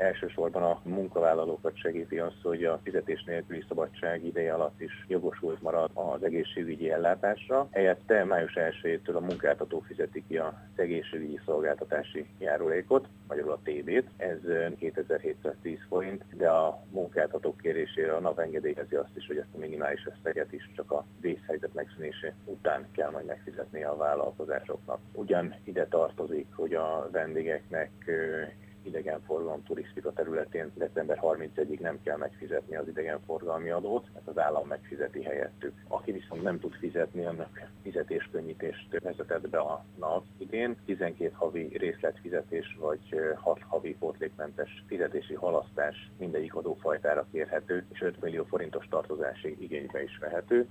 Elsősorban a munkavállalókat segíti az, hogy a fizetés nélküli szabadság ideje alatt is jogosult marad az egészségügyi ellátásra. Helyette május 1-től a munkáltató fizeti ki az egészségügyi szolgáltatási járulékot, magyarul a TB-t. Ez 2710 forint, de a munkáltatók kérésére a NAV engedélyezi azt is, hogy ezt a minimális összeget is csak a vészhelyzet megszűnése után kell majd megfizetnie a vállalkozásoknak. Ugyan ide tartozik, hogy a vendégeknek idegenforgalom turisztika területén december 31-ig nem kell megfizetni az idegenforgalmi adót, mert az állam megfizeti helyettük. Aki viszont nem tud fizetni, annak fizetéskönnyítést vezetett be a NAV idén. 12 havi részletfizetés vagy 6 havi pótlékmentes fizetési halasztás mindegyik adófajtára kérhető, és 5 millió forintos tartozási igénybe is vehető.